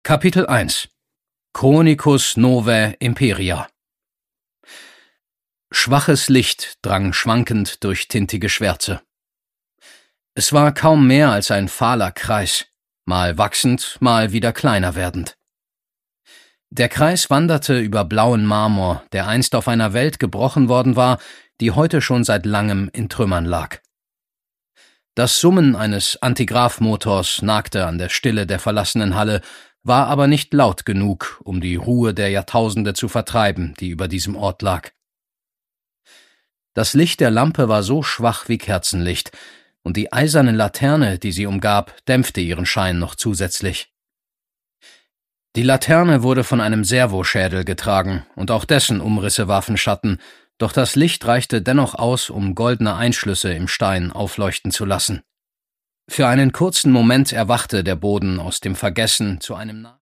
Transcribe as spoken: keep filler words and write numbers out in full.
Kapitel eins Chronicus Novae Imperia. Schwaches Licht drang schwankend durch tintige Schwärze. Es war kaum mehr als ein fahler Kreis, mal wachsend, mal wieder kleiner werdend. Der Kreis wanderte über blauen Marmor, der einst auf einer Welt gebrochen worden war, die heute schon seit langem in Trümmern lag. Das Summen eines Antigraphmotors nagte an der Stille der verlassenen Halle, war aber nicht laut genug, um die Ruhe der Jahrtausende zu vertreiben, die über diesem Ort lag. Das Licht der Lampe war so schwach wie Kerzenlicht, und die eiserne Laterne, die sie umgab, dämpfte ihren Schein noch zusätzlich. Die Laterne wurde von einem Servoschädel getragen, und auch dessen Umrisse warfen Schatten, doch das Licht reichte dennoch aus, um goldene Einschlüsse im Stein aufleuchten zu lassen. Für einen kurzen Moment erwachte der Boden aus dem Vergessen zu einem